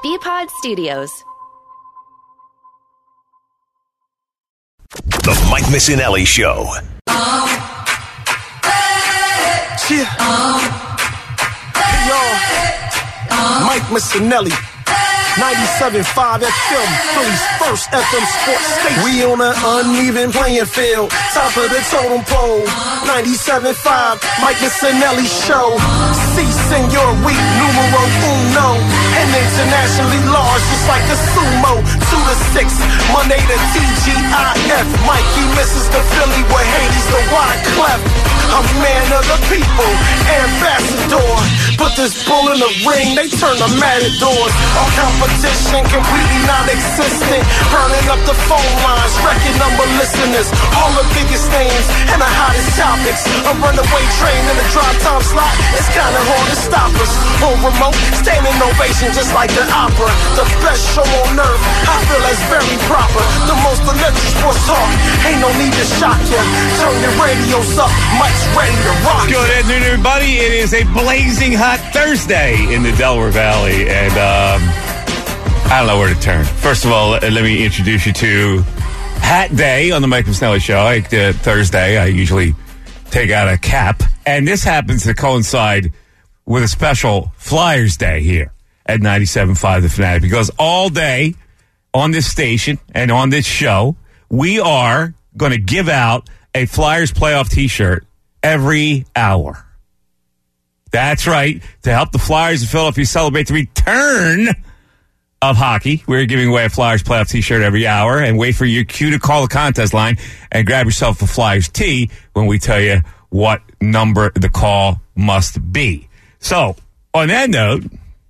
BPod Studios. The Mike Missinelli Show. Hey, y'all. Mike Missinelli. 97.5 FM, Philly's first FM sports station. We on an uneven playing field, top of the totem pole. 97.5, Mike Missinelli Show. Si, senor, we numero uno. And internationally large, just like a sumo. 2 to 6, Monday to TGIF. Mikey misses the Philly with Hades the Wyclef. I'm man of the people, ambassador. Put this bull in the ring, they turn the matadors. All competition completely non-existent. Burning up the phone lines, record number listeners. All the biggest names and the hottest topics. A runaway train in the drive time slot. It's kinda hard to stop us. On remote, standing ovation just like the opera. The best show on earth, I feel that's very proper. The most electric sports talk, ain't no need to shock ya. Turn your radios up, Mike's ready to rock. Good afternoon, everybody. It is a blazing hot Thursday in the Delaware Valley, and I don't know where to turn. First of all, let me introduce you to Hat Day on the Mike Missinelli Show. Thursday, I usually take out a cap, and this happens to coincide with a special Flyers Day here at 97.5 The Fanatic, because all day on this station and on this show, we are going to give out a Flyers playoff T-shirt every hour. That's right. To help the Flyers of Philadelphia celebrate the return of hockey, we're giving away a Flyers playoff T-shirt every hour, and wait for your cue to call the contest line and grab yourself a Flyers tee when we tell you what number the call must be. So, on that note,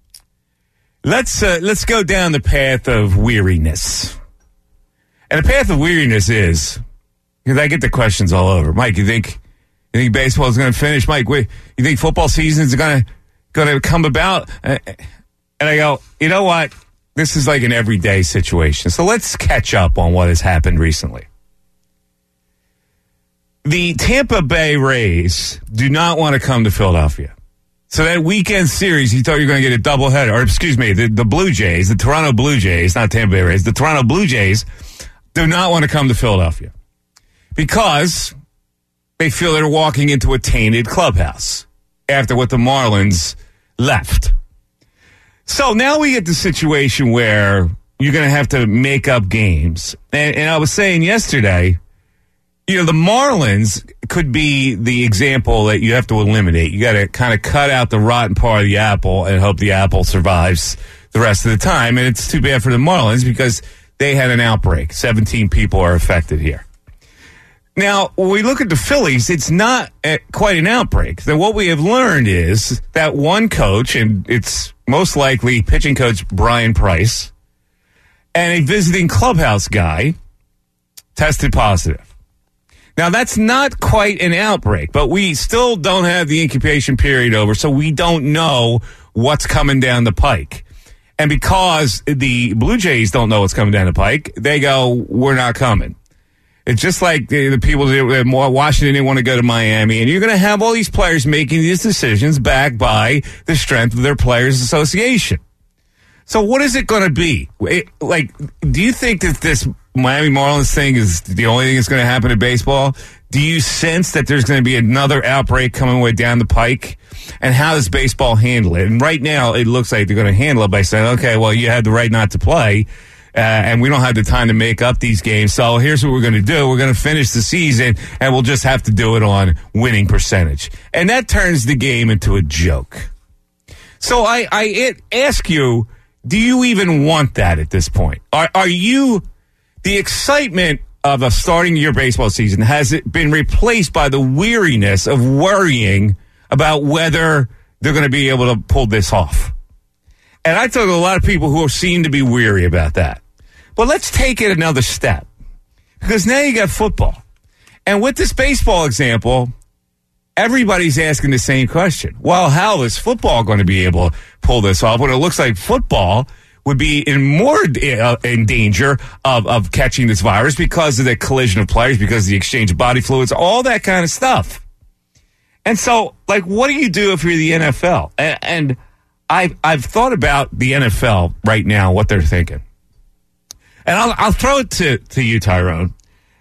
let's go down the path of weariness. And the path of weariness is, because I get the questions all over. Mike, you think baseball is going to finish? Mike, you think football season is going to come about? And I go, you know what? This is like an everyday situation. So let's catch up on what has happened recently. The Tampa Bay Rays do not want to come to Philadelphia. So that weekend series, you thought you were going to get a doubleheader. Or excuse me, the Blue Jays, the Toronto Blue Jays, not Tampa Bay Rays, the Toronto Blue Jays do not want to come to Philadelphia because they feel they're walking into a tainted clubhouse after what the Marlins left. So now we get the situation where you're going to have to make up games. And I was saying yesterday, the Marlins could be the example that you have to eliminate. You got to kind of cut out the rotten part of the apple and hope the apple survives the rest of the time. And it's too bad for the Marlins because they had an outbreak. 17 people are affected here. Now, when we look at the Phillies, it's not quite an outbreak. Then what we have learned is that one coach, and it's most likely pitching coach Brian Price, and a visiting clubhouse guy tested positive. Now, that's not quite an outbreak, but we still don't have the incubation period over, so we don't know what's coming down the pike. And because the Blue Jays don't know what's coming down the pike, they go, we're not coming. It's just like the people that Washington didn't want to go to Miami, and you're going to have all these players making these decisions backed by the strength of their Players Association. So what is it going to be? Do you think that this Miami Marlins thing is the only thing that's going to happen in baseball? Do you sense that there's going to be another outbreak coming way down the pike? And how does baseball handle it? And right now, it looks like they're going to handle it by saying, okay, well, you had the right not to play, and we don't have the time to make up these games. So here's what we're going to do. We're going to finish the season, and we'll just have to do it on winning percentage. And that turns the game into a joke. So I ask you, do you even want that at this point? Are you, the excitement of starting your baseball season, has it been replaced by the weariness of worrying about whether they're going to be able to pull this off? And I talk to a lot of people who seem to be weary about that. But let's take it another step, because now you got football. And with this baseball example, everybody's asking the same question. Well, how is football going to be able to pull this off when it looks like football would be in danger of catching this virus because of the collision of players, because of the exchange of body fluids, all that kind of stuff. And so, what do you do if you're the NFL? And I've thought about the NFL right now, what they're thinking. And I'll throw it to you, Tyrone.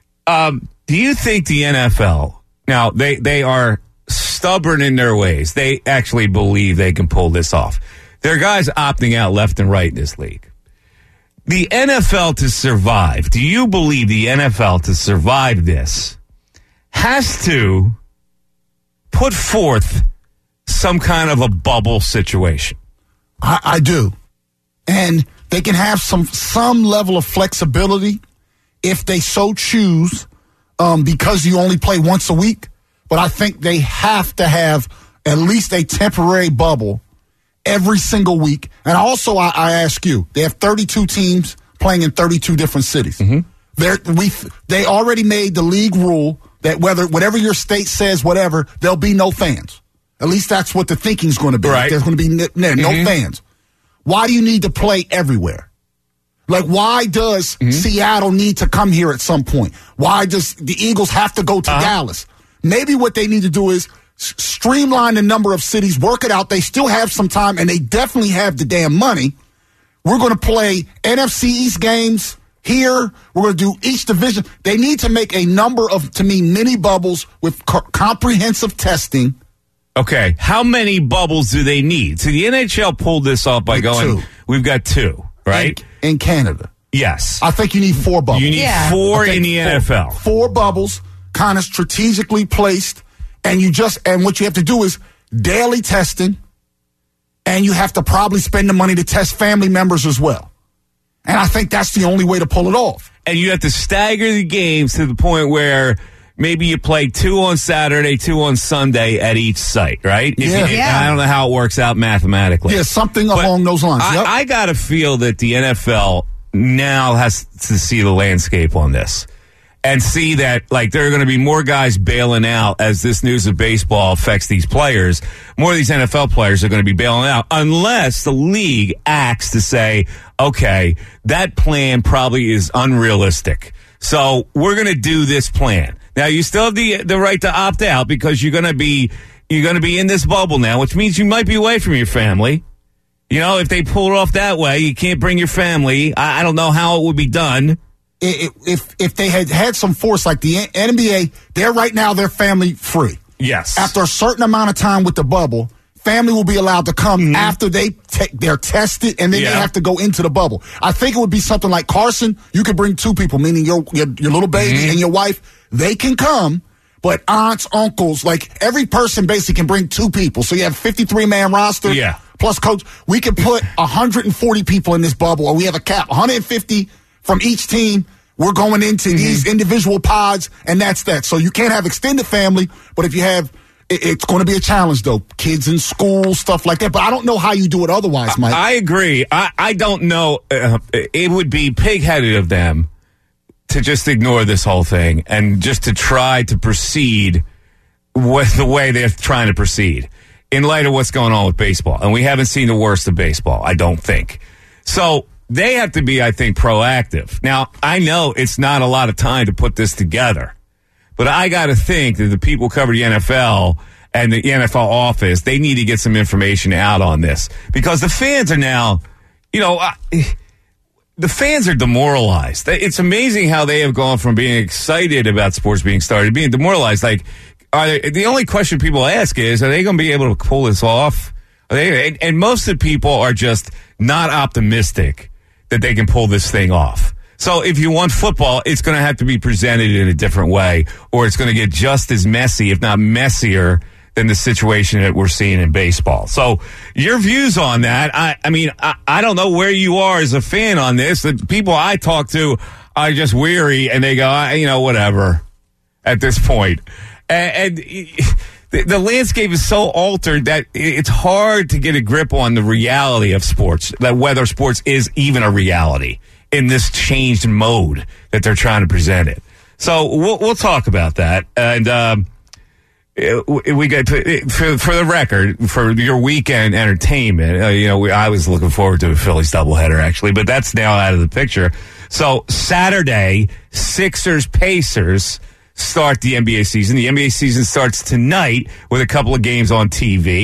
Do you think the NFL, now they are stubborn in their ways. They actually believe they can pull this off. There are guys opting out left and right in this league. The NFL to survive, do you believe the NFL to survive this has to put forth some kind of a bubble situation? I do. And they can have some level of flexibility if they so choose, because you only play once a week. But I think they have to have at least a temporary bubble every single week. And also, I ask you, they have 32 teams playing in 32 different cities. Mm-hmm. They already made the league rule that whatever your state says, whatever, there'll be no fans. At least that's what the thinking's going to be. Right. There's going to be no fans. Why do you need to play everywhere? Like, why does Seattle need to come here at some point? Why does the Eagles have to go to Dallas? Maybe what they need to do is streamline the number of cities, work it out. They still have some time, and they definitely have the damn money. We're going to play NFC East games here. We're going to do each division. They need to make a number of, to me, mini bubbles with comprehensive testing. Okay, how many bubbles do they need? So the NHL pulled this off by going, we've got 2, right? In Canada. Yes. I think you need 4 bubbles. You need 4 in the NFL. 4 bubbles, kind of strategically placed, and what you have to do is daily testing, and you have to probably spend the money to test family members as well. And I think that's the only way to pull it off. And you have to stagger the games to the point where maybe you play 2 on Saturday, 2 on Sunday at each site, right? I don't know how it works out mathematically. Yeah, something along those lines. I got to feel that the NFL now has to see the landscape on this and see that, like, there are going to be more guys bailing out as this news of baseball affects these players. More of these NFL players are going to be bailing out unless the league acts to say, okay, that plan probably is unrealistic. So we're going to do this plan. Now, you still have the right to opt out because you're going to be in this bubble now, which means you might be away from your family. You know, if they pull it off that way, you can't bring your family. I don't know how it would be done. If they had some force like the NBA, they're family free. Yes. After a certain amount of time with the bubble, family will be allowed to come after they're tested, and then they have to go into the bubble. I think it would be something like Carson. You could bring 2 people, meaning your little baby and your wife. They can come, but aunts, uncles, like every person basically can bring 2 people. So you have 53-man roster. Yeah. Plus coach. We can put 140 people in this bubble, or we have a cap, 150 from each team. We're going into these individual pods, and that's that. So you can't have extended family, but if you have, it's going to be a challenge, though. Kids in school, stuff like that. But I don't know how you do it otherwise, Mike. I agree. I don't know. It would be pig-headed of them to just ignore this whole thing and just to try to proceed with the way they're trying to proceed in light of what's going on with baseball. And we haven't seen the worst of baseball, I don't think. So they have to be, I think, proactive. Now, I know it's not a lot of time to put this together, but I got to think that the people who cover the NFL and the NFL office, they need to get some information out on this because the fans are now, the fans are demoralized. It's amazing how they have gone from being excited about sports being started to being demoralized. Like, the only question people ask is, are they going to be able to pull this off? And most of the people are just not optimistic that they can pull this thing off. So if you want football, it's going to have to be presented in a different way, or it's going to get just as messy, if not messier, than the situation that we're seeing in baseball. So your views on that, I don't know where you are as a fan on this. The people I talk to are just weary, and they go, whatever at this point. And the landscape is so altered that it's hard to get a grip on the reality of sports, that whether sports is even a reality in this changed mode that they're trying to present it. So we'll talk about that. And we get to, for the record, for your weekend entertainment, I was looking forward to a Phillies doubleheader, actually, but that's now out of the picture. So Saturday, Sixers-Pacers start the NBA season. The NBA season starts tonight with a couple of games on TV.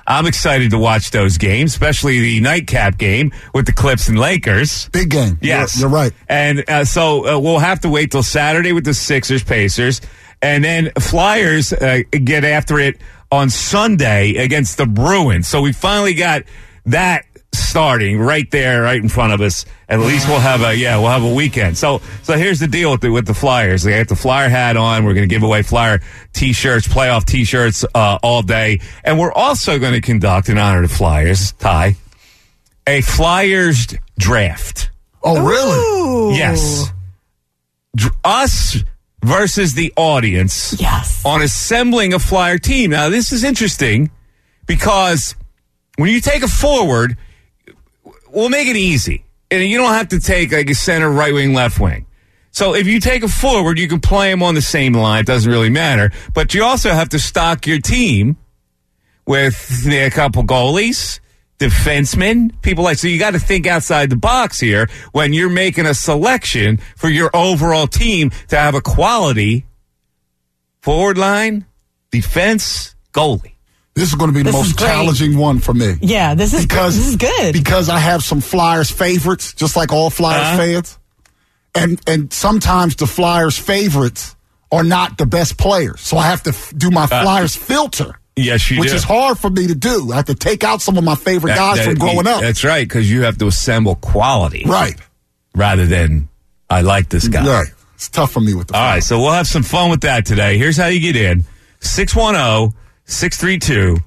I'm excited to watch those games, especially the nightcap game with the Clips and Lakers. Big game. Yes. You're right. And so we'll have to wait till Saturday with the Sixers, Pacers, and then Flyers get after it on Sunday against the Bruins. So we finally got that starting right there, right in front of us. At least we'll have a weekend. So here's the deal with the Flyers. They got the Flyer hat on. We're going to give away Flyer T-shirts, playoff T-shirts all day, and we're also going to conduct in honor of the Flyers, Ty, a Flyers draft. Oh, really? Yes. Us versus the audience. Yes. On assembling a Flyer team. Now this is interesting because when you take a forward, we'll make it easy. And you don't have to take like a center, right wing, left wing. So if you take a forward, you can play them on the same line. It doesn't really matter. But you also have to stock your team with a couple goalies, defensemen, people like. So you got to think outside the box here when you're making a selection for your overall team to have a quality forward line, defense, goalie. This is going to be the most challenging one for me. Yeah, this is good. Because I have some Flyers favorites, just like all Flyers fans. And sometimes the Flyers favorites are not the best players. So I have to do my Flyers filter. Yes, you do. Which is hard for me to do. I have to take out some of my favorite guys from growing up. That's right, because you have to assemble quality. Right. Rather than, I like this guy. Right. It's tough for me with the Flyers. All right, so we'll have some fun with that today. Here's how you get in. 610-632-0975.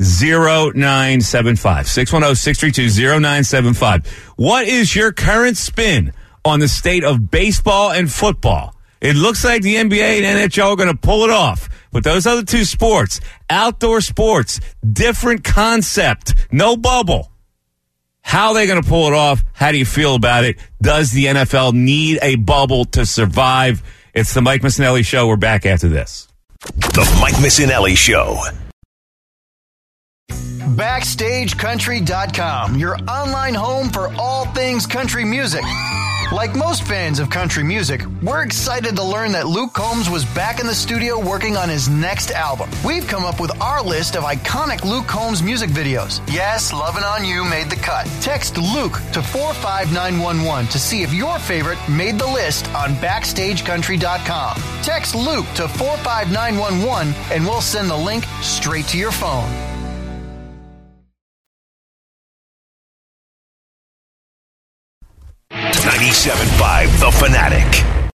610-632-0975. What is your current spin on the state of baseball and football? It looks like the NBA and NHL are going to pull it off. But those other two sports, outdoor sports, different concept, no bubble. How are they going to pull it off? How do you feel about it? Does the NFL need a bubble to survive? It's the Mike Missinelli Show. We're back after this. The Mike Missinelli Show. BackstageCountry.com, your online home for all things country music. Like most fans of country music, we're excited to learn that Luke Combs was back in the studio working on his next album. We've come up with our list of iconic Luke Combs music videos. Yes, Lovin' On You made the cut. Text Luke to 45911 to see if your favorite made the list on BackstageCountry.com. Text Luke to 45911 and we'll send the link straight to your phone. 97.5 The Fanatic.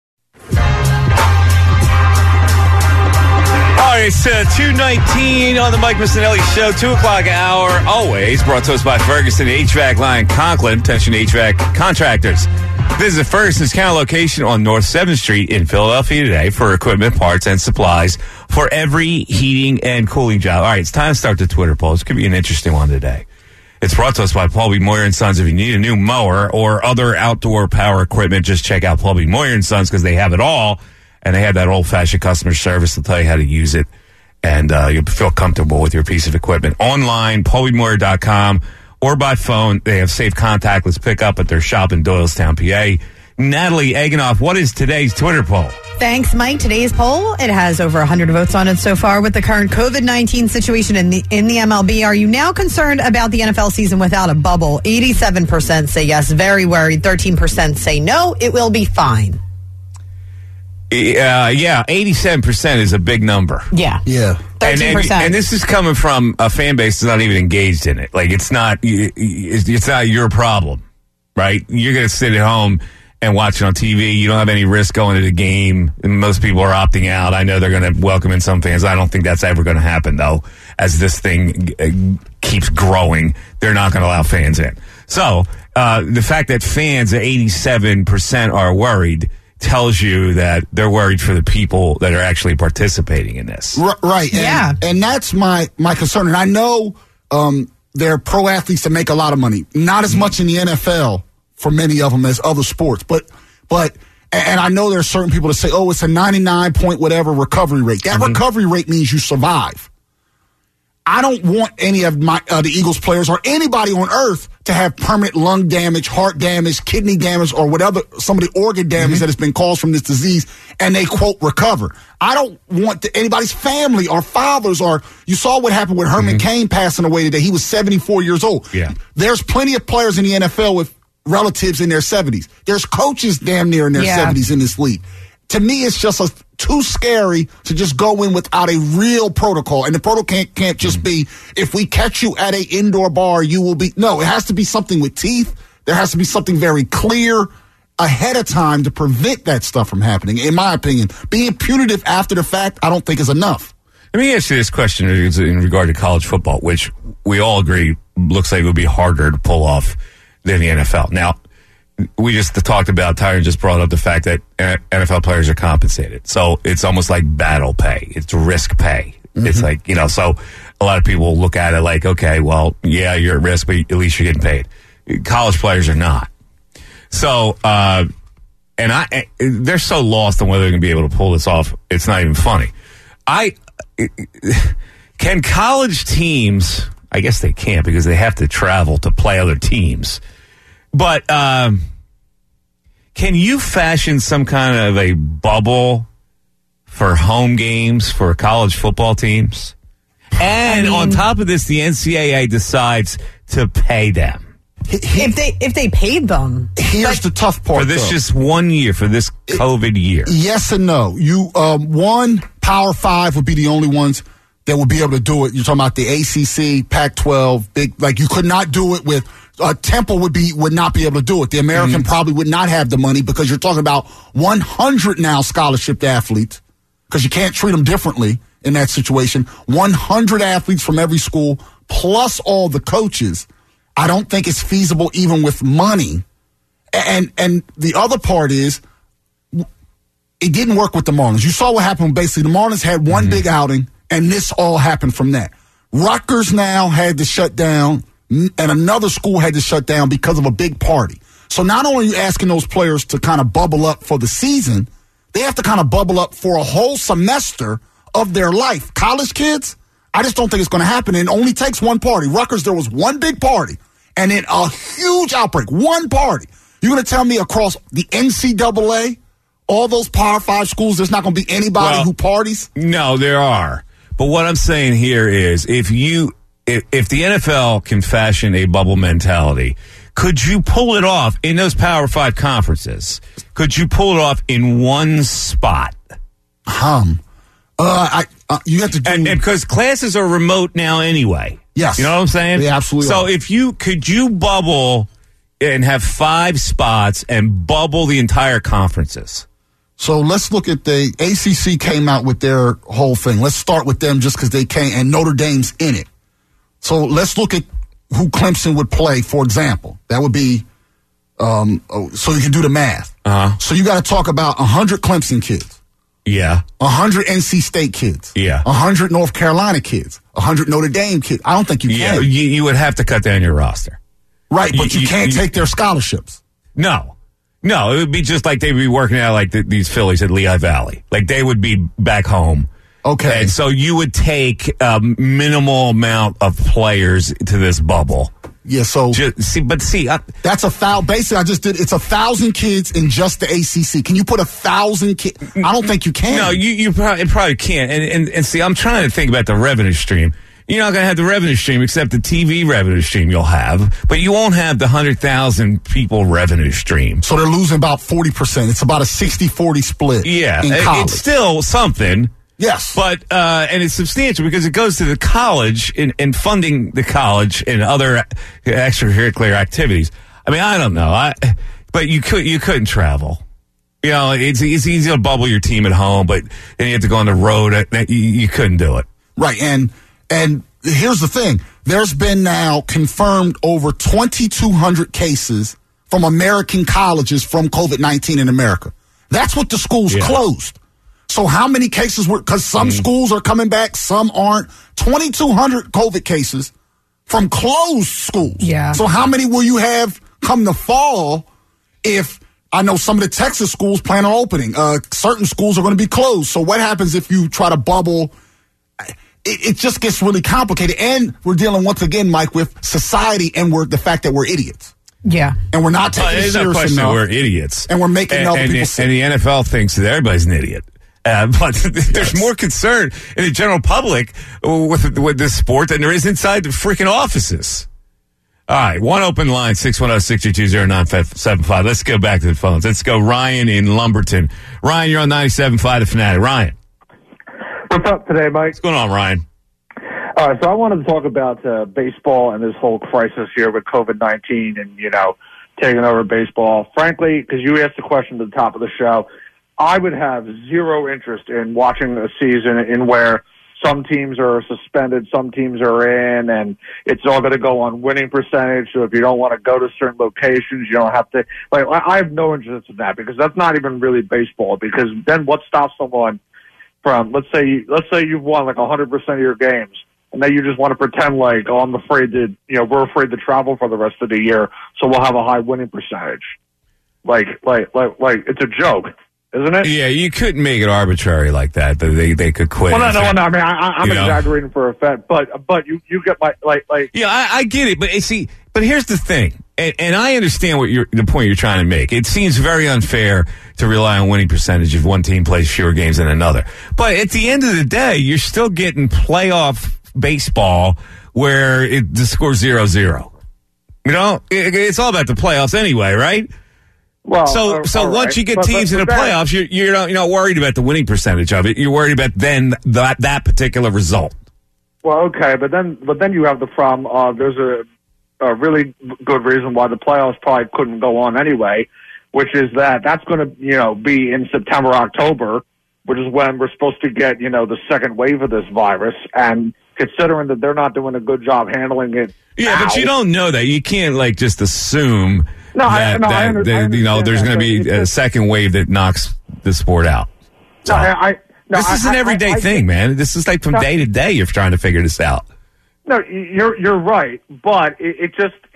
All right, it's 2:19 on the Mike Missinelli Show, 2 o'clock hour, always brought to us by Ferguson HVAC Line Conklin, Tension HVAC Contractors. Visit Ferguson's counter location on North 7th Street in Philadelphia today for equipment, parts, and supplies for every heating and cooling job. All right, it's time to start the Twitter poll. This could be an interesting one today. It's brought to us by Paul B. Moyer & Sons. If you need a new mower or other outdoor power equipment, just check out Paul B. Moyer & Sons because they have it all, and they have that old-fashioned customer service to tell you how to use it, and you'll feel comfortable with your piece of equipment. Online, paulbmoyer.com, or by phone. They have safe contactless pickup at their shop in Doylestown, PA. Natalie Eganoff, what is today's Twitter poll? Thanks, Mike. Today's poll, it has over 100 votes on it so far. With the current COVID-19 situation in the MLB, are you now concerned about the NFL season without a bubble? 87% say yes, very worried. 13% say no, it will be fine. Yeah, 87% is a big number. Yeah. 13%. And this is coming from a fan base that's not even engaged in it. Like, it's not your problem, right? You're going to sit at home and watch it on TV. You don't have any risk going to the game. And most people are opting out. I know they're going to welcome in some fans. I don't think that's ever going to happen, though. As this thing keeps growing, they're not going to allow fans in. So the fact that fans at 87% are worried tells you that they're worried for the people that are actually participating in this. Right. And that's my concern. And I know there are pro athletes that make a lot of money. Not as much in the NFL for many of them as other sports. But and I know there are certain people that say, oh, it's a 99 point whatever recovery rate. That recovery rate means you survive. I don't want any of the Eagles players or anybody on earth to have permanent lung damage, heart damage, kidney damage, or whatever, some of the organ damage that has been caused from this disease, and they, quote, recover. I don't want anybody's family or fathers, or you saw what happened with Herman Cain passing away today. He was 74 years old. Yeah. There's plenty of players in the NFL with relatives in their 70s. There's coaches damn near in their 70s in this league. To me, it's just too scary to just go in without a real protocol. And the protocol can't just be, if we catch you at an indoor bar, you will be. No, it has to be something with teeth. There has to be something very clear ahead of time to prevent that stuff from happening, in my opinion. Being punitive after the fact, I don't think is enough. Let me ask you this question in regard to college football, which we all agree looks like it would be harder to pull off than the NFL. Now, we just talked about, Tyron just brought up the fact that NFL players are compensated. So it's almost like battle pay. It's risk pay. It's like, so a lot of people look at it like, okay, well, yeah, you're at risk, but at least you're getting paid. College players are not. So, they're so lost on whether they're going to be able to pull this off. It's not even funny. Can college teams, I guess they can't because they have to travel to play other teams. But can you fashion some kind of a bubble for home games for college football teams? And on top of this, the NCAA decides to pay them. If they paid them. Here's the tough part. For this just 1 year, for this COVID year. Yes and no. You one, Power 5 would be the only ones that would be able to do it. You're talking about the ACC, Pac-12, big, like you could not do it with Temple would not be able to do it. The American probably would not have the money because you're talking about 100 now scholarship athletes because you can't treat them differently in that situation. 100 athletes from every school plus all the coaches. I don't think it's feasible even with money. And the other part is it didn't work with the Marlins. You saw what happened. Basically, the Marlins had one big outing, and this all happened from that. Rutgers now had to shut down, and another school had to shut down because of a big party. So not only are you asking those players to kind of bubble up for the season, they have to kind of bubble up for a whole semester of their life. College kids, I just don't think it's going to happen. And it only takes one party. Rutgers, there was one big party, and then a huge outbreak. One party. You're going to tell me across the NCAA, all those Power 5 schools, there's not going to be anybody who parties? No, there are. But what I'm saying here is if the NFL can fashion a bubble mentality, could you pull it off in those Power 5 conferences? Could you pull it off in one spot? You have to do... And because classes are remote now anyway. Yes. You know what I'm saying? Yeah, absolutely. So could you bubble and have 5 spots and bubble the entire conferences? So let's look at the ACC came out with their whole thing. Let's start with them just because they came, and Notre Dame's in it. So let's look at who Clemson would play, for example. That would be, so you can do the math. Uh-huh. So you got to talk about 100 Clemson kids. Yeah. 100 NC State kids. Yeah. 100 North Carolina kids. 100 Notre Dame kids. I don't think you can. Yeah, you would have to cut down your roster. Right, but you can't take their scholarships. No, it would be just like they'd be working out like these Phillies at Lehigh Valley. Like they would be back home. Okay. And so you would take a minimal amount of players to this bubble. Yeah, so... that's a foul. Basically, it's 1,000 kids in just the ACC. Can you put 1,000 kids? I don't think you can. No, you probably can't. And see, I'm trying to think about the revenue stream. You're not going to have the revenue stream except the TV revenue stream you'll have, but you won't have the 100,000 people revenue stream. So they're losing about 40%. It's about a 60-40 split. Yeah, in college. It's still something. Yes. But, and it's substantial because it goes to the college and funding the college and other extracurricular activities. I mean, I don't know. But you couldn't travel. You know, it's easy to bubble your team at home, but then you have to go on the road. You couldn't do it. Right. And here's the thing. There's been now confirmed over 2,200 cases from American colleges from COVID-19 in America. That's what the schools closed. So how many cases were, because some schools are coming back, some aren't. 2,200 COVID cases from closed schools. Yeah. So how many will you have come the fall if, I know some of the Texas schools plan on opening. Certain schools are going to be closed. So what happens if you try to bubble? it just gets really complicated. And we're dealing once again, Mike, with society and the fact that we're idiots. Yeah. And we're not taking it there's no serious question enough. we're idiots. And we're making other people sick. And the NFL thinks that everybody's an idiot. But there's more concern in the general public with this sport than there is inside the freaking offices. All right, one open line, 610-622-0975. Let's go back to the phones. Let's go Ryan in Lumberton. Ryan, you're on 97.5 The Fanatic. Ryan. What's up today, Mike? What's going on, Ryan? All right, so I wanted to talk about baseball and this whole crisis here with COVID-19 and, taking over baseball. Frankly, because you asked the question at the top of the show, I would have zero interest in watching a season in where some teams are suspended, some teams are in, and it's all going to go on winning percentage. So if you don't want to go to certain locations, you don't have to. I have no interest in that because that's not even really baseball. Because then what stops someone from, let's say you've won like 100% of your games, and then you just want to pretend like, oh, I'm afraid to, we're afraid to travel for the rest of the year, so we'll have a high winning percentage. Like it's a joke, isn't it? Yeah, you couldn't make it arbitrary like that. They could quit. Well, no. I mean, I'm exaggerating for effect, but you get my like. Yeah, I get it, but see, here's the thing, and I understand the point you're trying to make. It seems very unfair to rely on winning percentage if one team plays fewer games than another. But at the end of the day, you're still getting playoff baseball where the score's 0-0. It's all about the playoffs anyway, right? Well, so once you get teams in the playoffs, you're not worried about the winning percentage of it. You're worried about then that particular result. Well, okay, but then you have the problem. There's a really good reason why the playoffs probably couldn't go on anyway, which is that's going to be in September, October, which is when we're supposed to get the second wave of this virus. And considering that they're not doing a good job handling it, but you don't know that. You can't just assume. There's going to be a second wave that knocks the sport out. So, this is an everyday thing, man. This is like from day to day you're trying to figure this out. No, you're right, but it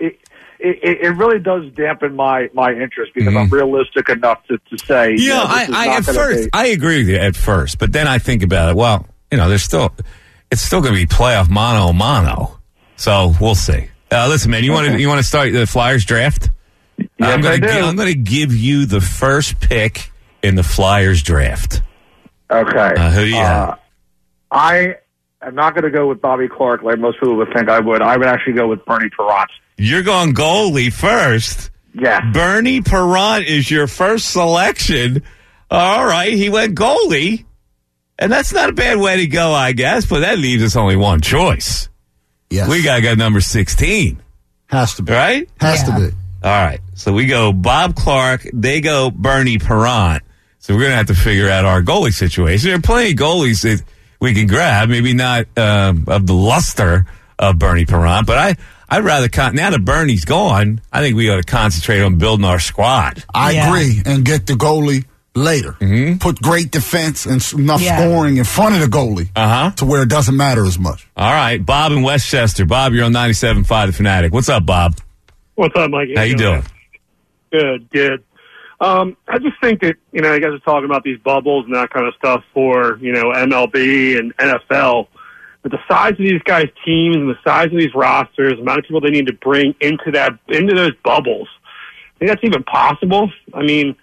really does dampen my interest because I'm realistic enough to say. Yeah, I agree with you at first, but then I think about it. Well, it's still going to be playoff mano. So we'll see. Listen, man, you want to start the Flyers draft? Yes, I'm going to give you the first pick in the Flyers draft. Okay. Who do you have? I am not going to go with Bobby Clark like most people would think I would. I would actually go with Bernie Parent. You're going goalie first. Yeah. Bernie Parent is your first selection. All right, he went goalie. And that's not a bad way to go, I guess, but that leaves us only one choice. Yes. We got to go number 16. Has to be. Right? Has to be. All right. So we go Bob Clark. They go Bernie Parent. So we're going to have to figure out our goalie situation. There are plenty of goalies that we can grab. Maybe not of the luster of Bernie Parent, but I'd rather, now that Bernie's gone, I think we ought to concentrate on building our squad. I agree. And get the goalie later. Mm-hmm. Put great defense and enough scoring in front of the goalie to where it doesn't matter as much. All right. Bob in Westchester. Bob, you're on 97.5 The Fanatic. What's up, Bob? What's up, Mike? How you doing? Good. I just think that, you guys are talking about these bubbles and that kind of stuff for, MLB and NFL. But the size of these guys' teams and the size of these rosters, the amount of people they need to bring into those bubbles, I think that's even possible. I mean,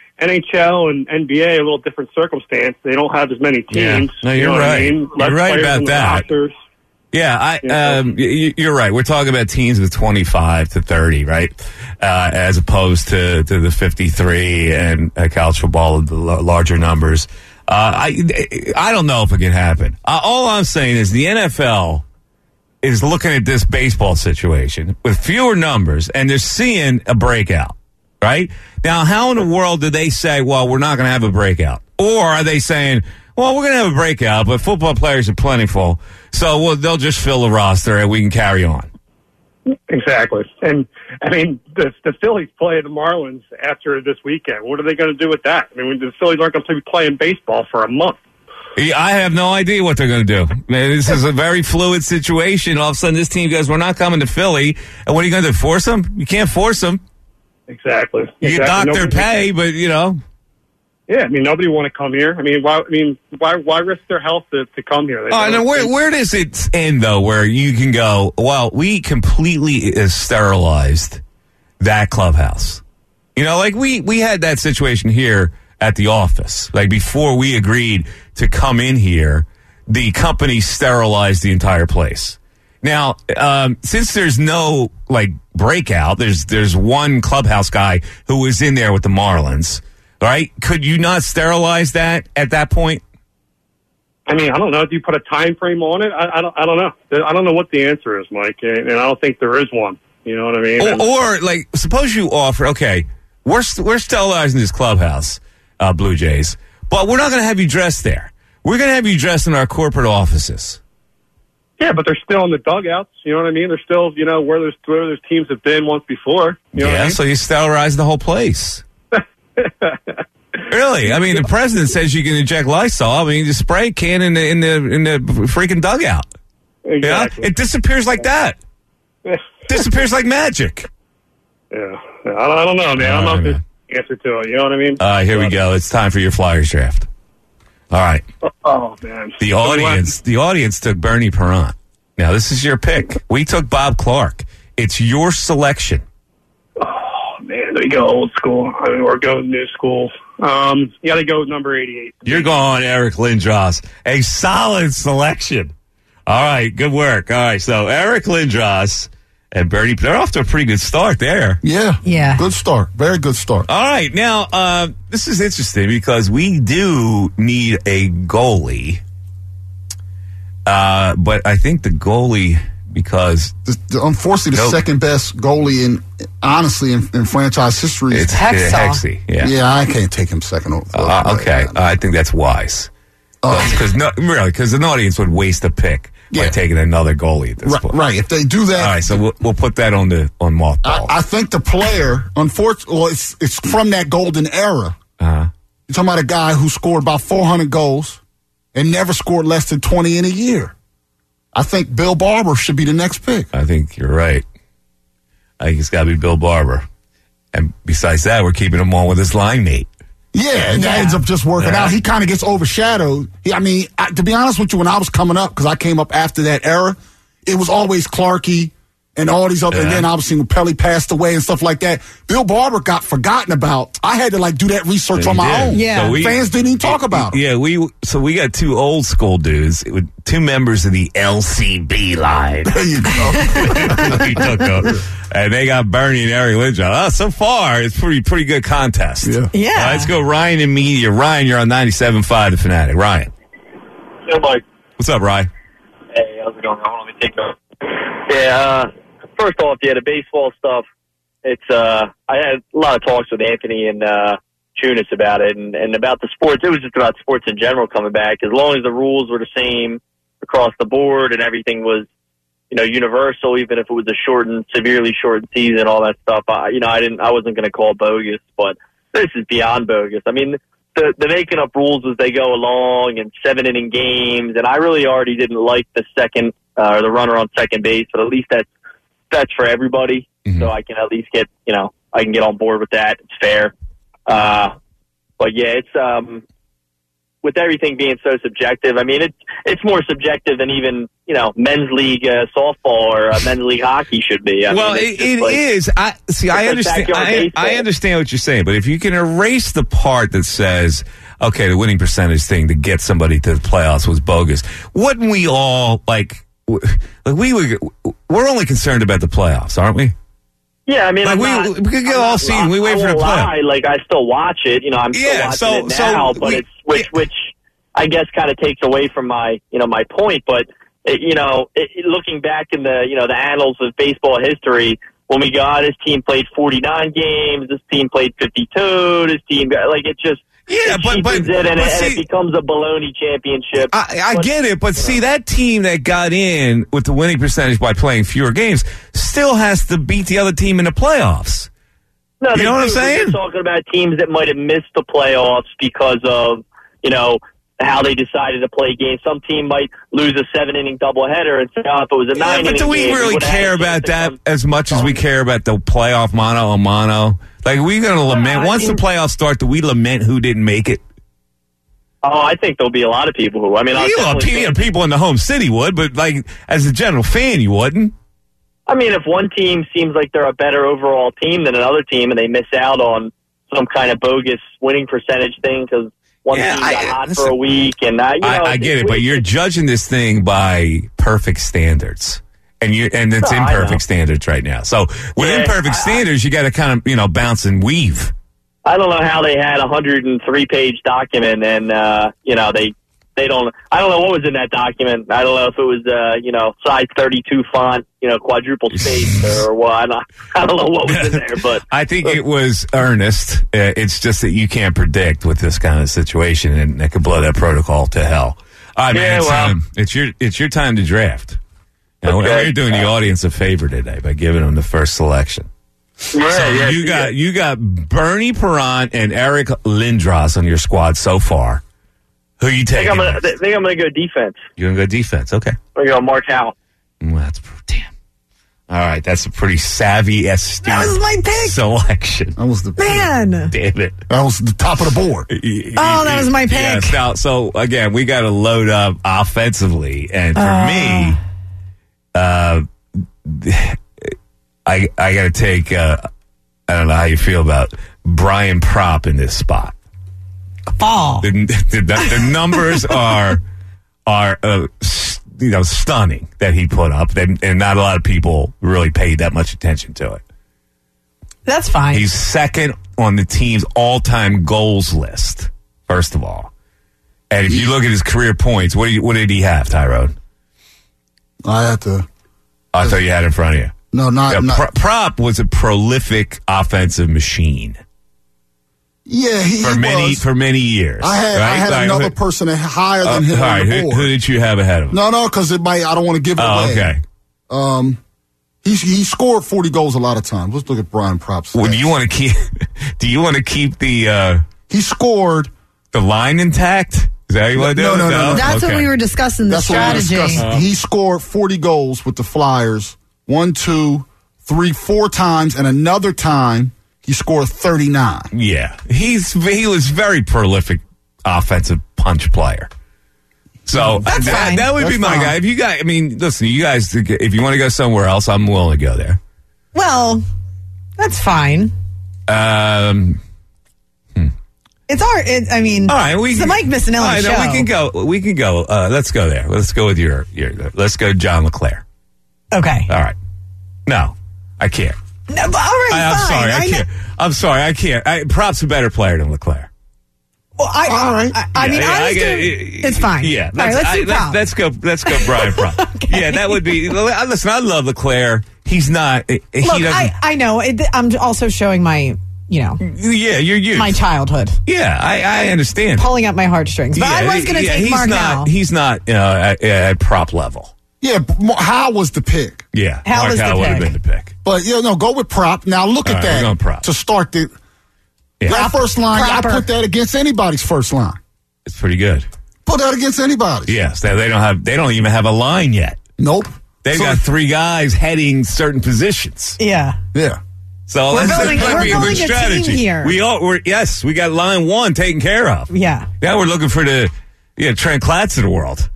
NHL and NBA, a little different circumstance. They don't have as many teams. Yeah. No, you're right. You're right about that. Rosters. Yeah, you're right. We're talking about teams with 25 to 30, right? As opposed to the 53 and college football, the larger numbers. I don't know if it can happen. All I'm saying is the NFL is looking at this baseball situation with fewer numbers, and they're seeing a breakout, right? Now, how in the world do they say, well, we're not going to have a breakout? Or are they saying, well, we're going to have a breakout, but football players are plentiful, so they'll just fill the roster and we can carry on? Exactly. And, I mean, the Phillies play the Marlins after this weekend. What are they going to do with that? I mean, the Phillies aren't going to be playing baseball for a month. I have no idea what they're going to do. This is a very fluid situation. All of a sudden, this team goes, we're not coming to Philly. And what are you going to do, force them? You can't force them. Exactly. You can dock their pay, but, Yeah, I mean, nobody want to come here. I mean, why risk their health to come here? Where does it end, though, where you can go, well, we completely sterilized that clubhouse? You know, like we had that situation here at the office. Like, before we agreed to come in here, the company sterilized the entire place. Now, since there's no, like, breakout, there's one clubhouse guy who was in there with the Marlins. Right? Could you not sterilize that at that point? I mean, I don't know. Do you put a time frame on it? I don't know. I don't know what the answer is, Mike, and I don't think there is one. You know what I mean? Or like, suppose you offer, okay, we're sterilizing this clubhouse, Blue Jays, but we're not going to have you dressed there. We're going to have you dressed in our corporate offices. Yeah, but they're still in the dugouts. You know what I mean? They're still, where those teams have been once before. You know what I mean? So you sterilize the whole place. Really? I mean, the president says you can inject Lysol. I mean, you just spray a can in the freaking dugout. Exactly. Yeah? It disappears like that. Disappears like magic. Yeah. I don't know, man. I don't know if there's an answer to it. You know what I mean? Here we go. It's time for your Flyers draft. All right. Oh, man. The audience took Bernie Parent. Now, this is your pick. We took Bob Clark. It's your selection. Man, they go old school. Or go new school. You got to go with number 88. You're going Eric Lindros. A solid selection. All right, good work. All right, so Eric Lindros and Bernie, they're off to a pretty good start there. Yeah. Good start. Very good start. All right, now, this is interesting because we do need a goalie. But I think the goalie... Because unfortunately, the second best goalie in franchise history is Hexy. Yeah, I can't take him second. Okay, I think that's wise. Because an audience would waste a pick by taking another goalie at this point. Right. If they do that, all right. So we'll put that on mothball. I think the player, unfortunately, it's from that golden era. You're talking about a guy who scored about 400 goals and never scored less than 20 in a year. I think Bill Barber should be the next pick. I think you're right. I think it's got to be Bill Barber. And besides that, we're keeping him on with his line mate. Yeah, and that ends up just working out. He kind of gets overshadowed. To be honest with you, when I was coming up, because I came up after that era, it was always Clarkey and all these other, and then obviously when Pelly passed away and stuff like that, Bill Barber got forgotten about. I had to do that research on my own. Yeah. So fans didn't even talk about him. Yeah, we got two old school dudes with two members of the LCB line. There you go. He took over. And they got Bernie and Eric Lindros. So far, it's pretty good contest. Yeah. Let's go Ryan in media. Ryan, you're on 97.5 The Fanatic. Ryan. Yeah, Mike. What's up, Ryan? Hey, how's it going? Let me take over. Yeah, first off, the baseball stuff. It's I had a lot of talks with Anthony and Chunas about it, and about the sports. It was just about sports in general coming back. As long as the rules were the same across the board and everything was, universal, even if it was a severely shortened season, all that stuff. I wasn't going to call bogus, but this is beyond bogus. I mean, the making up rules as they go along and 7-inning games, and I really already didn't like the second or the runner on second base, but at least that's for everybody. Mm-hmm. So I can at least get, I can get on board with that. It's fair. But yeah, it's, with everything being so subjective, I mean, it's more subjective than even, men's league softball or men's league hockey should be. It is. I understand. I understand what you're saying, but if you can erase the part that says, okay, the winning percentage thing to get somebody to the playoffs was bogus, wouldn't we all we're only concerned about the playoffs, aren't we? Yeah, I mean, we could get all season. We wait for the playoffs. I still watch it. I'm still watching it now, but it's which I guess kind of takes away from my my point. But looking back in the annals of baseball history, when we got this team played 49 games, this team played 52, this team it just. Yeah, but it becomes a baloney championship. I get it, but see, that team that got in with the winning percentage by playing fewer games still has to beat the other team in the playoffs. No, you know what I'm saying? We're talking about teams that might have missed the playoffs because of how they decided to play games. Some team might lose a 7-inning doubleheader and say, "Oh, if it was a 9-inning but do we game, really care about that as much as we care about the playoff mano a mano? Like, we're going to lament once the playoffs start. Do we lament who didn't make it? Oh, I think there'll be a lot of people who. I mean, people in the home city would, but like as a general fan, you wouldn't. I mean, if one team seems like they're a better overall team than another team, and they miss out on some kind of bogus winning percentage thing because one team got hot for a week, and I get it, but you're judging this thing by perfect standards, and it's imperfect standards right now. So with imperfect standards, you got to kind of bounce and weave. I don't know how they had a 103-page document, and they don't. I don't know what was in that document. I don't know if it was size 32 font, quadruple space or what. I don't know what was in there, but I think it was earnest. It's just that you can't predict with this kind of situation, and it could blow that protocol to hell. All right, man. It's your time to draft. We're doing the audience a favor today by giving them the first selection. You got Bernie Perrant and Eric Lindros on your squad so far. Who are you taking? I think I'm going to go defense. You're going to go defense, okay. I'm going to go Mark Howell. Well, damn. All right, that's a pretty savvy, astute that was my pick. selection. That was the man. Damn it. That was the top of the board. That was my pick. Yes, now, so, again, we got to load up offensively. And for me, I got to take, I don't know how you feel about Brian Propp in this spot. Fall. The numbers are stunning that he put up, and not a lot of people really paid that much attention to it. That's fine. He's second on the team's all-time goals list, first of all. And if you look at his career points, what did he have, Tyrone? I have to. I thought you had it in front of you. No, not. Propp was a prolific offensive machine. Yeah, for many years. I had another person higher than him on the board. Who did you have ahead of him? No, because I don't want to give it away. Okay. He scored 40 goals a lot of times. Let's look at Brian Propp's. Well, do you want to keep the? He scored the line intact. Is that how you want to do it? No. That's what we were discussing. The strategy. He scored 40 goals with the Flyers. 1, 2, 3, 4 times, and another time he scored 39. Yeah, he was very prolific offensive punch player. So that would be my guy. If you guys, listen, you guys, if you want to go somewhere else, I'm willing to go there. Well, that's fine. It's all right. It's the Mike Missinelli show. No, we can go. Let's go there. Let's go with your. Let's go, John LeClair. Okay. All right. No, I can't. No, all right, I'm sorry. I can't. I'm sorry. I can't. Propp's a better player than LeClair. Well, all right. It's fine. Yeah. All right, let's do Propp. Let's go, Brian Propp. Okay. Yeah, that would be. Listen, I love LeClair. He's not. Look, I know. I'm also showing my. Yeah, you're used. My childhood. Yeah, I understand. Pulling up my heartstrings. But I was going to take Mark Howell. He's not at Propp level. Yeah, Howell was the pick. Yeah, Mark Howell would have been the pick. But, go with Propp. Now, look at that. We're going Propp. To start that first line, I put that against anybody's first line. It's pretty good. Put that against anybody's. Yes, they don't even have a line yet. Nope. They've got 3 guys heading certain positions. Yeah. Yeah. So we're building a strategy team here. We got line 1 taken care of. Yeah. Now we're looking for the Trent Klatz of the world.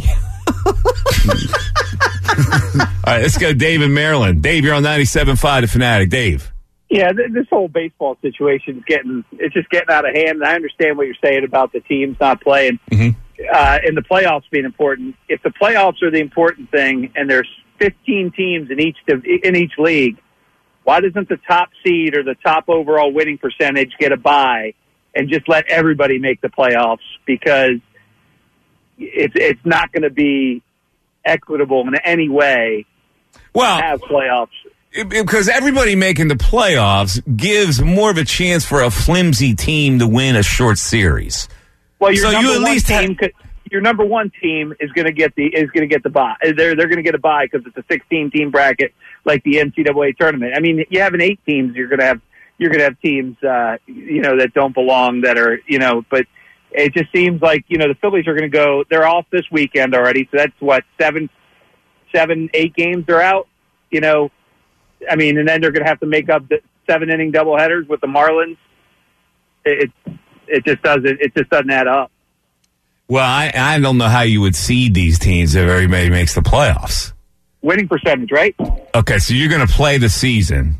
All right, let's go Dave in Maryland. Dave, you're on 97.5 The Fanatic. Dave. Yeah, this whole baseball situation is just getting out of hand. And I understand what you're saying about the teams not playing and the playoffs being important. If the playoffs are the important thing and there's 15 teams in each league, why doesn't the top seed or the top overall winning percentage get a bye and just let everybody make the playoffs? Because it's not going to be equitable in any way to have playoffs. Because everybody making the playoffs gives more of a chance for a flimsy team to win a short series. Well, your number one team is going to get the bye. They're going to get a bye because it's a 16-team bracket like the NCAA tournament. I mean, you have 8 teams. You're going to have teams that don't belong that are but it just seems like, the Phillies are going to go, they're off this weekend already. So that's what, 8 games they're out, and then they're going to have to make up the 7-inning doubleheaders with the Marlins. It just doesn't add up. Well, I don't know how you would seed these teams if everybody makes the playoffs. Winning percentage, right? Okay, so you're going to play the season,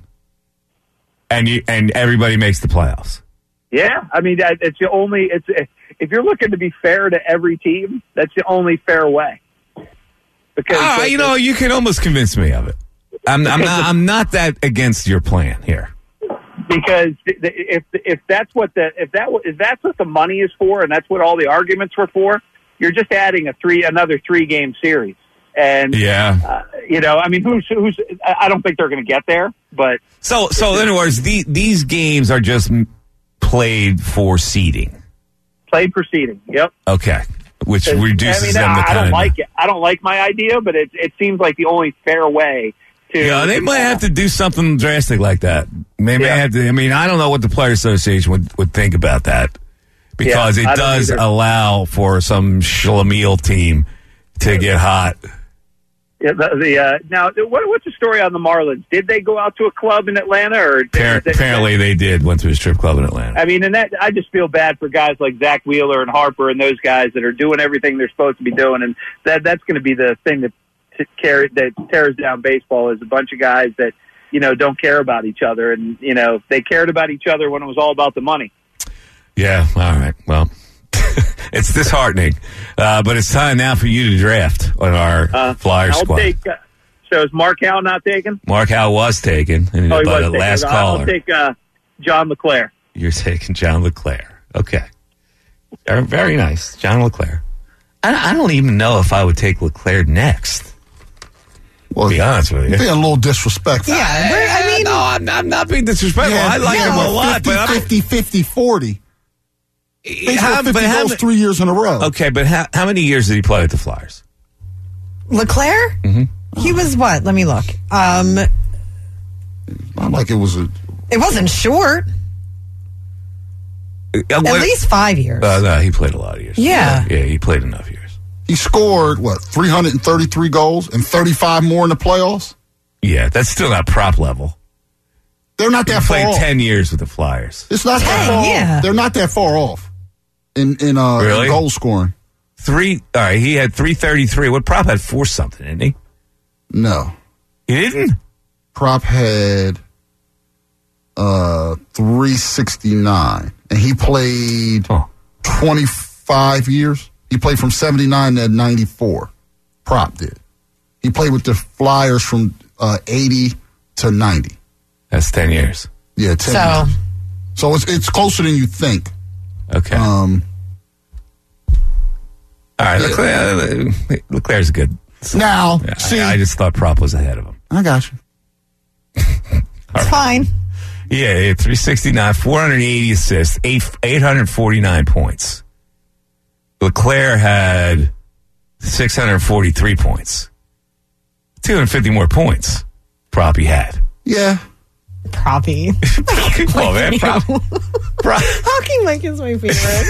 and everybody makes the playoffs. Yeah, I mean it's the only. If you're looking to be fair to every team, that's the only fair way. Because you can almost convince me of it. I'm not that against your plan here. Because if that's what the money is for, and that's what all the arguments were for, you're just adding another 3-game series. And yeah, I mean, who's? I don't think they're going to get there. But so in other words, these games are just played for seeding. Played for seeding. Yep. Okay, which reduces them to I don't like it. I don't like my idea, but it seems like the only fair way. They might have to do something drastic like that. They may have to. I mean, I don't know what the Players Association would think about that, because it does allow for some schlemiel team to get hot. Yeah, now, what's the story on the Marlins? Did they go out to a club in Atlanta, or apparently they did? Went to a strip club in Atlanta. I mean, and I just feel bad for guys like Zach Wheeler and Harper and those guys that are doing everything they're supposed to be doing, and that's going to be the thing that tears down baseball, is a bunch of guys that don't care about each other, and they cared about each other when it was all about the money. Yeah, all right. Well, it's disheartening, but it's time now for you to draft on our Flyers squad. So is Mark Howe not taken? Mark Howe was taken, and by the last caller. I'll take John LeClair. You're taking John LeClair. Okay, very nice, John LeClair. I don't even know if I would take LeClair next. Well, to be honest with you, being a little disrespectful. Yeah, I'm not being disrespectful. I like him a lot, but 50-40. They scored 50 goals 3 years in a row. Okay, but how many years did he play with the Flyers? LeClair? Mm-hmm. He was what? Let me look. Not like it was It wasn't short. At least 5 years. No, he played a lot of years. Yeah. Yeah, he played enough years. He scored, 333 goals and 35 more in the playoffs? Yeah, that's still not prop level. They're not that far off. He played 10 years with the Flyers. It's not that far off. They're not that far off in goal scoring. All right, he had 333. What prop had 4-something, didn't he? No. He didn't? Prop had 369. And he played 25 years. He played from 79 to 94. Prop did. He played with the Flyers from 80 to 90. That's 10 years. Yeah, 10 years. So it's closer than you think. Okay. All right, Leclerc's good. So, now, I just thought prop was ahead of him. I got you. It's fine. Yeah, 369, 480 assists, 849 points. LeClair had 643 points. 250 more points. Proppy had. Yeah. Proppy. Come on, man. Hockey Mike is my favorite.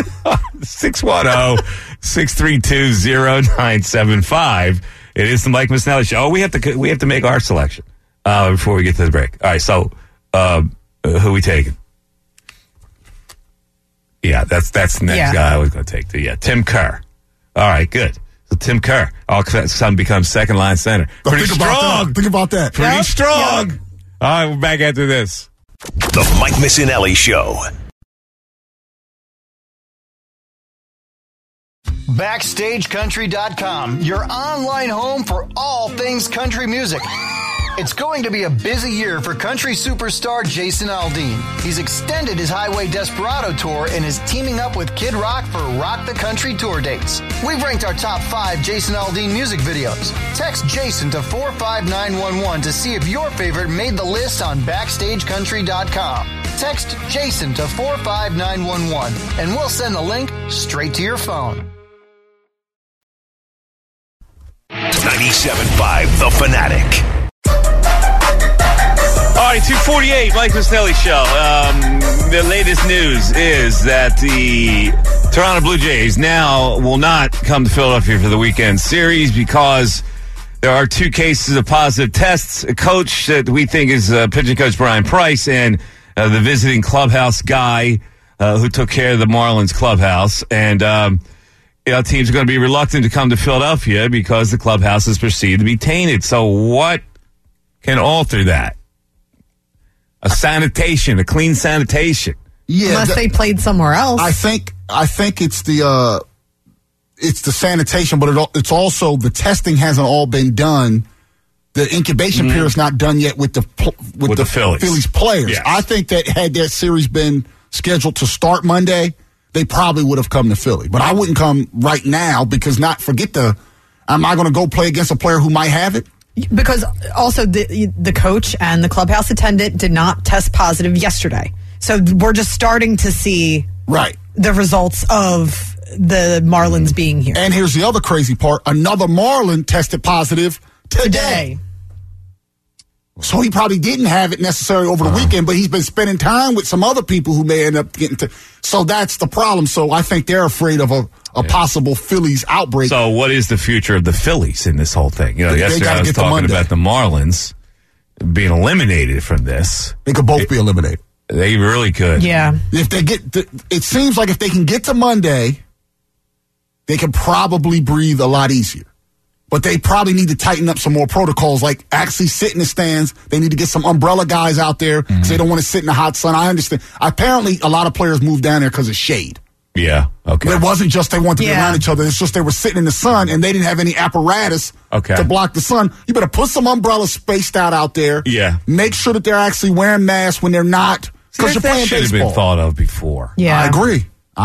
610-632-0975. It is the Mike Missanelli Show. Oh, we have to make our selection before we get to the break. All right, so who we taking? Yeah, that's the next guy I was going to take. Tim Kerr. All right, good. So Tim Kerr, all of a sudden becomes second line center. Pretty strong. Think about that. Pretty strong. Yep. All right, we're back after this. The Mike Missanelli Show. BackstageCountry.com, your online home for all things country music. It's going to be a busy year for country superstar Jason Aldean. He's extended his Highway Desperado tour and is teaming up with Kid Rock for Rock the Country tour dates. We've ranked our top 5 Jason Aldean music videos. Text Jason to 45911 to see if your favorite made the list on BackstageCountry.com. Text Jason to 45911 and we'll send the link straight to your phone. 97.5 The Fanatic. All right, 248, Mike Missanelli Show. The latest news is that the Toronto Blue Jays now will not come to Philadelphia for the weekend series because there are 2 cases of positive tests. A coach that we think is pitching coach Brian Price and the visiting clubhouse guy who took care of the Marlins clubhouse. And, teams are going to be reluctant to come to Philadelphia because the clubhouse is perceived to be tainted. So what can alter that? A clean sanitation. Yeah, unless they played somewhere else. I think it's the sanitation, but it's also the testing hasn't all been done. The incubation period's not done yet with the Phillies players. Yes. I think that had that series been scheduled to start Monday, they probably would have come to Philly. But I wouldn't come right now because am I going to go play against a player who might have it? Because also the coach and the clubhouse attendant did not test positive yesterday. So we're just starting to see the results of the Marlins being here. And here's the other crazy part. Another Marlin tested positive today. So he probably didn't have it necessarily over the weekend, but he's been spending time with some other people who may end up getting to. So that's the problem. So I think they're afraid of a possible Phillies outbreak. So what is the future of the Phillies in this whole thing? Yesterday I was talking about the Marlins being eliminated from this. They could both be eliminated. They really could. Yeah. If they it seems like if they can get to Monday, they can probably breathe a lot easier. But they probably need to tighten up some more protocols, like actually sit in the stands. They need to get some umbrella guys out there because they don't want to sit in the hot sun. I understand. Apparently, a lot of players moved down there because of shade. Yeah, okay. It wasn't just they wanted to be around each other. It's just they were sitting in the sun and they didn't have any apparatus to block the sun. You better put some umbrellas spaced out there. Yeah. Make sure that they're actually wearing masks when they're not. Because you're playing baseball. Should have been thought of before. Yeah. I agree.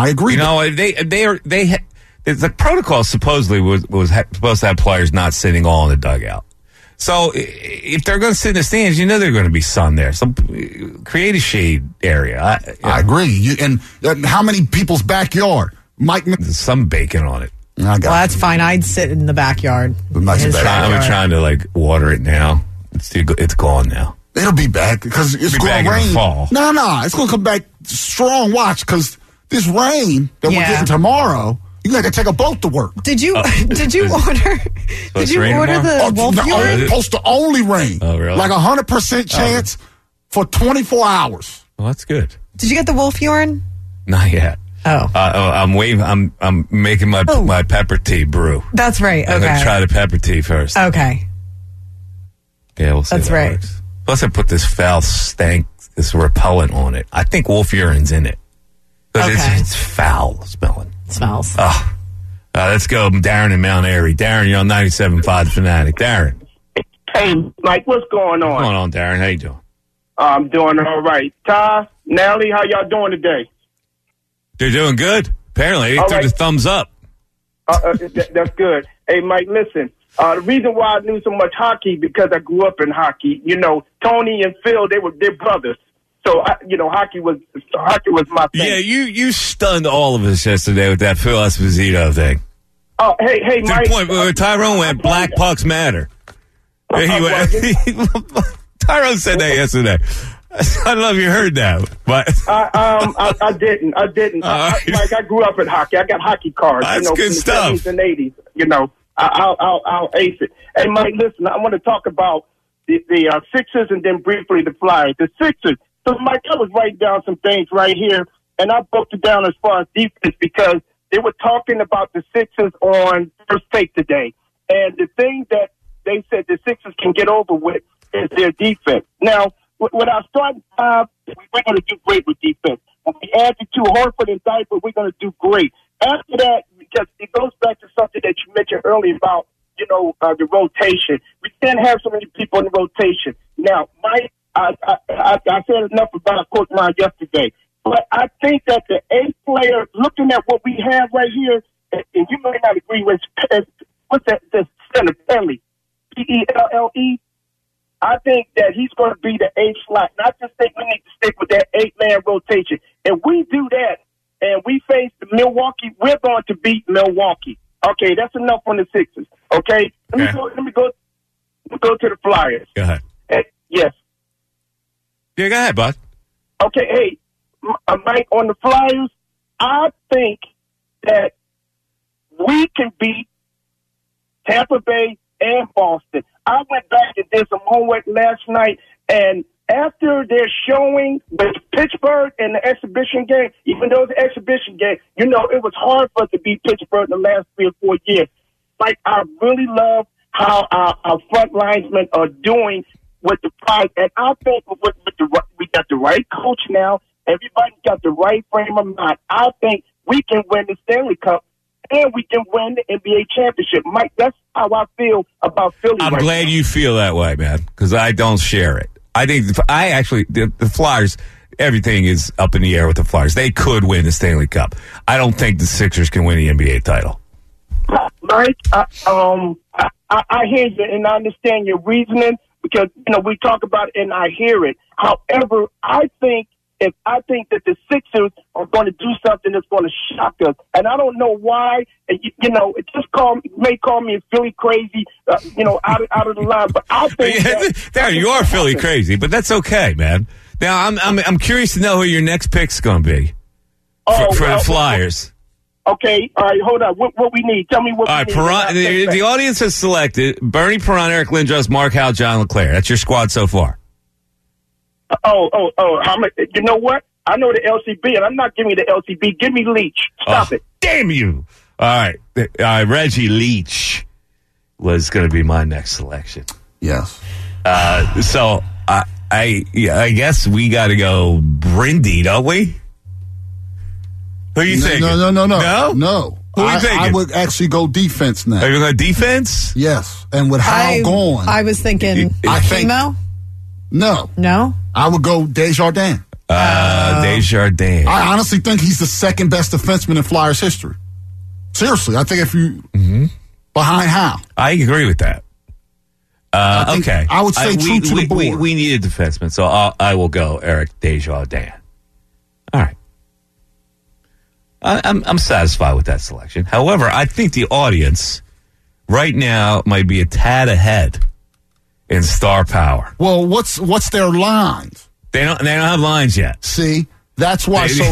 The protocol supposedly was supposed to have players not sitting all in the dugout. So if they're going to sit in the stands, they're going to be sun there. So create a shade area. I agree. And how many people's backyard? There's some bacon on it. That's fine. I'd sit in the backyard. I'm trying to water it now. It's gone now. It'll be back because it's going to rain. Fall. No, it's going to come back strong. Watch, because this rain that we're getting tomorrow, you got to take a boat to work. Did you order? Did you order the Wolf urine? It's supposed to only rain. Oh, really? Like 100% chance for 24 hours. Well, that's good. Did you get the wolf urine? Not yet. Oh, I'm waiting. I'm making my pepper tea brew. That's right. Okay. I'm gonna try the pepper tea first. Okay. Yeah, we'll see. That's right. Works. Plus, I put this foul stank, this repellent on it. I think wolf urine's in it. But it's foul smelling. It smells. Let's go, Darren in Mount Airy. Darren, you're on 97.5 The Fanatic. Darren. Hey, Mike, what's going on? What's going on, Darren? How you doing? I'm doing all right. Ty, Nally, how y'all doing today? They're doing good. Apparently, they took a thumbs up. That's good. Hey, Mike, listen. The reason why I knew so much hockey because I grew up in hockey. Tony and Phil, they're brothers. So hockey was my thing. Yeah, you stunned all of us yesterday with that Phil Esposito thing. Oh, hey, to Mike. The point where Tyrone went, black pucks matter. Tyrone said that yesterday. I don't know if you heard that, but I didn't. Mike, I grew up in hockey. I got hockey cards. That's good stuff. From the 70s and 80s. I'll ace it. Hey, Mike, listen. I want to talk about the Sixers and then briefly the Flyers. The Sixers. So, Mike, I was writing down some things right here, and I broke it down as far as defense because they were talking about the Sixers on First Take today, and the thing that they said the Sixers can get over with is their defense. Now, with our starting five, we're going to do great with defense. When we add the two, Horford and Diaper, we're going to do great. After that, because it goes back to something that you mentioned earlier about, the rotation. We can't have so many people in the rotation. Now, Mike, I said enough about Coach Ron yesterday, but I think that the eighth player, looking at what we have right here, and you may not agree with, what's that, the center, Pelle, Pelle, I think that he's going to be the eighth slot. And I just think we need to stick with that 8-man rotation. And we do that, and we face Milwaukee, we're going to beat Milwaukee. Okay, that's enough on the Sixers. Okay, let me go to the Flyers. Go ahead. Yes. Yeah, go ahead, bud. Okay, hey, Mike, on the Flyers, I think that we can beat Tampa Bay and Boston. I went back and did some homework last night, and after their showing with Pittsburgh in the exhibition game, even though it was an exhibition game, you know, it was hard for us to beat Pittsburgh in the last 3 or 4 years. Like, I really love how our front linemen are doing with the prize. And I think we got the right coach now. Everybody's got the right frame of mind. I think we can win the Stanley Cup and we can win the NBA championship. Mike, that's how I feel about Philly. I'm glad you feel that way, man, because I don't share it. I think the Flyers, everything is up in the air with the Flyers. They could win the Stanley Cup. I don't think the Sixers can win the NBA title. Mike, I hear you and I understand your reasoning because, you know, we talk about it and I hear it. However, I think that the Sixers are going to do something that's going to shock us. And I don't know why. You know, it just may call me Philly crazy, you know, out of the line. But I think you are Philly crazy, but that's okay, man. Now, I'm curious to know who your next pick's going to be for the Flyers. Okay, all right, hold on. What we need? Tell me what we need. All right, the audience has selected Bernie Perron, Eric Lindros, Mark Howe, John LeClair. That's your squad so far. You know what? I know the LCB, and I'm not giving you the LCB. Give me Leach. Stop it. Damn you. All right. Reggie Leach was going to be my next selection. Yes. So I guess we got to go Brindy, don't we? Who are you thinking? No. No? Who are you thinking? I would actually go defense now. Are you going to defense? Yes. And with Howe gone. I was thinking Chemo? No. I would go Desjardins. Desjardins. I honestly think he's the second best defenseman in Flyers history. Seriously, I think if you behind Howe. I agree with that. Okay. I would say true to the board. We need a defenseman, so I will go Eric Desjardins. All right. I'm satisfied with that selection. However, I think the audience right now might be a tad ahead in star power. Well, what's their lines? They don't have lines yet. See, that's why. They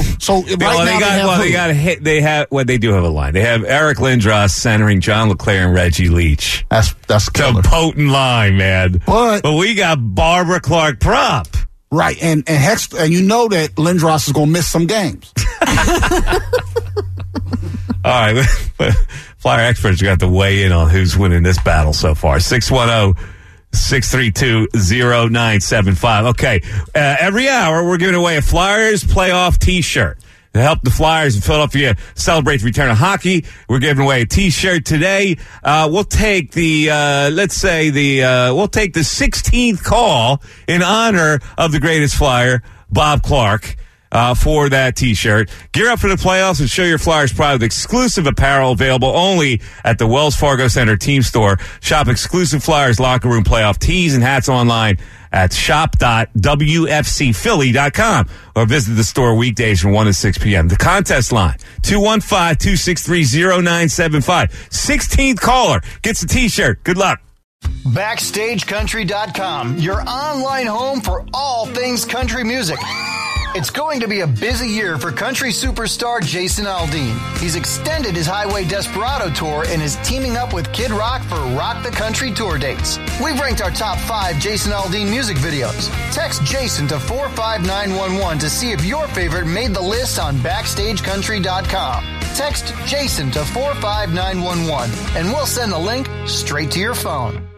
do have a line. They have Eric Lindros centering John LeClair and Reggie Leach. That's killer. It's a potent line, man. But we got Barbara Clark prop. Right, and you know that Lindros is going to miss some games. All right, Flyer experts got to weigh in on who's winning this battle so far. 610-632-0975. Okay, every hour we're giving away a Flyers playoff T-shirt. To help the Flyers in Philadelphia celebrate the return of hockey, we're giving away a T-shirt today. We'll take the 16th call in honor of the greatest Flyer, Bob Clark, for that T-shirt. Gear up for the playoffs and show your Flyers pride with exclusive apparel available only at the Wells Fargo Center Team Store. Shop exclusive Flyers locker room playoff tees and hats online at shop.wfcphilly.com or visit the store weekdays from 1 to 6 p.m. The contest line, 215-263-0975. 16th caller gets a T-shirt. Good luck. BackstageCountry.com, your online home for all things country music. It's going to be a busy year for country superstar Jason Aldean. He's extended his Highway Desperado tour and is teaming up with Kid Rock for Rock the Country tour dates. We've ranked our top 5 Jason Aldean music videos. Text Jason to 45911 to see if your favorite made the list on BackstageCountry.com. Text Jason to 45911 and we'll send the link straight to your phone.